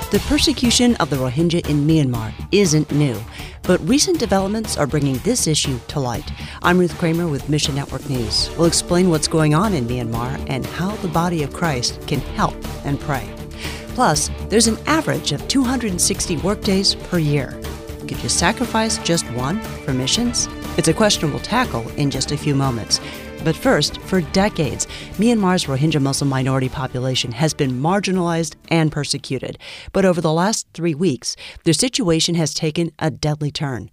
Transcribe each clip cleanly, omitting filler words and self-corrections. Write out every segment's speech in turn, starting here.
The persecution of the Rohingya in Myanmar isn't new, but recent developments are bringing this issue to light. I'm Ruth Kramer with Mission Network News. We'll explain what's going on in Myanmar and how the body of Christ can help and pray. Plus, there's an average of 260 workdays per year. Could you sacrifice just one for missions? It's a question we'll tackle in just a few moments. But first, for decades, Myanmar's Rohingya Muslim minority population has been marginalized and persecuted. But over the last 3 weeks, their situation has taken a deadly turn.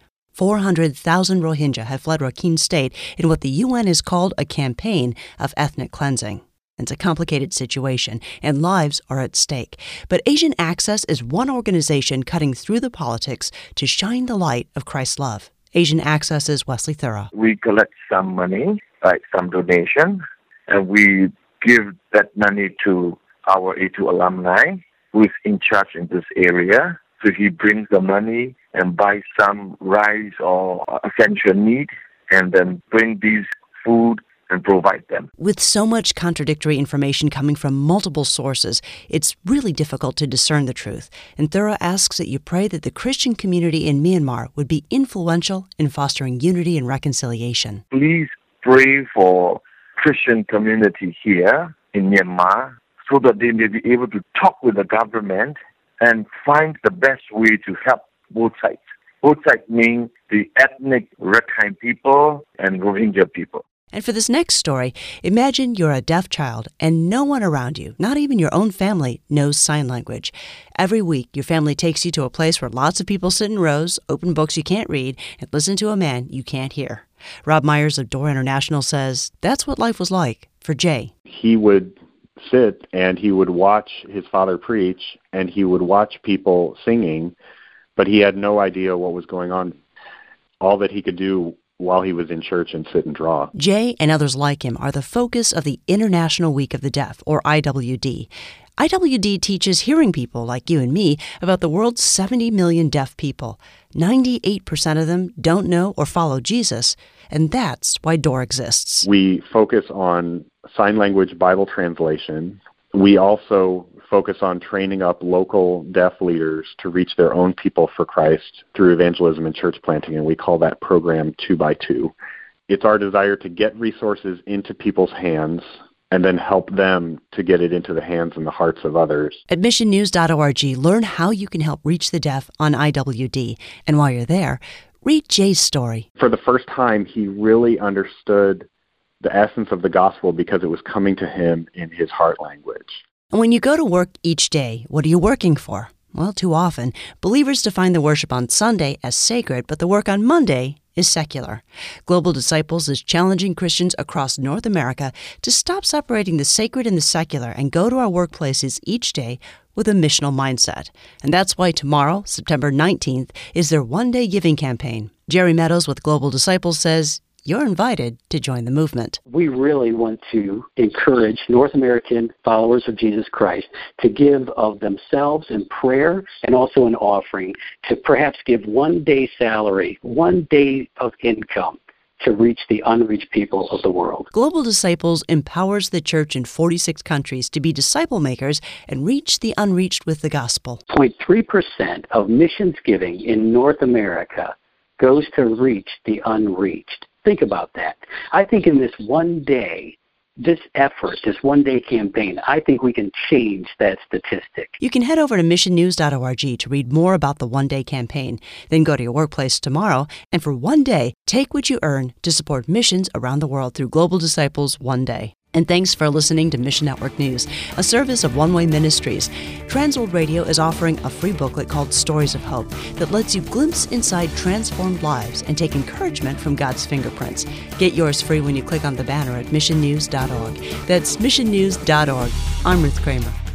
400,000 Rohingya have fled Rakhine State in what the UN has called a campaign of ethnic cleansing. It's a complicated situation, and lives are at stake. But Asian Access is one organization cutting through the politics to shine the light of Christ's love. Asian Access's Wesley Thura. We collect some money, like some donation, and we give that money to our A2 alumni who is in charge in this area. So he brings the money and buys some rice or essential need and then bring these food and provide them. With so much contradictory information coming from multiple sources, it's really difficult to discern the truth. And Thura asks that you pray that the Christian community in Myanmar would be influential in fostering unity and reconciliation. Please pray for Christian community here in Myanmar so that they may be able to talk with the government and find the best way to help both sides. Both sides mean the ethnic Rakhine people and Rohingya people. And for this next story, imagine you're a deaf child and no one around you, not even your own family, knows sign language. Every week, your family takes you to a place where lots of people sit in rows, open books you can't read, and listen to a man you can't hear. Rob Myers of Door International says that's what life was like for Jay. He would sit and he would watch his father preach and he would watch people singing, but he had no idea what was going on. All that he could do while he was in church and sit and draw. Jay and others like him are the focus of the International Week of the Deaf, or IWD. IWD teaches hearing people like you and me about the world's 70 million deaf people. 98% of them don't know or follow Jesus, and that's why Door exists. We focus on sign language Bible translation. We also focus on training up local deaf leaders to reach their own people for Christ through evangelism and church planting, and we call that program 2x2. It's our desire to get resources into people's hands and then help them to get it into the hands and the hearts of others. At missionnews.org, learn how you can help reach the deaf on IWD. And while you're there, read Jay's story. For the first time, he really understood the essence of the gospel because it was coming to him in his heart language. And when you go to work each day, what are you working for? Well, too often, believers define the worship on Sunday as sacred, but the work on Monday is secular. Global Disciples is challenging Christians across North America to stop separating the sacred and the secular and go to our workplaces each day with a missional mindset. And that's why tomorrow, September 19th, is their one-day giving campaign. Jerry Meadows with Global Disciples says, you're invited to join the movement. We really want to encourage North American followers of Jesus Christ to give of themselves in prayer and also an offering to perhaps give 1 day's salary, 1 day of income to reach the unreached people of the world. Global Disciples empowers the church in 46 countries to be disciple makers and reach the unreached with the gospel. 0.3% of missions giving in North America goes to reach the unreached. Think about that. I think in this 1 day, this effort, this 1 day campaign, I think we can change that statistic. You can head over to missionnews.org to read more about the 1 day campaign. Then go to your workplace tomorrow, and for 1 day, take what you earn to support missions around the world through Global Disciples 1 day. And thanks for listening to Mission Network News, a service of One Way Ministries. Transworld Radio is offering a free booklet called Stories of Hope that lets you glimpse inside transformed lives and take encouragement from God's fingerprints. Get yours free when you click on the banner at missionnews.org. That's missionnews.org. I'm Ruth Kramer.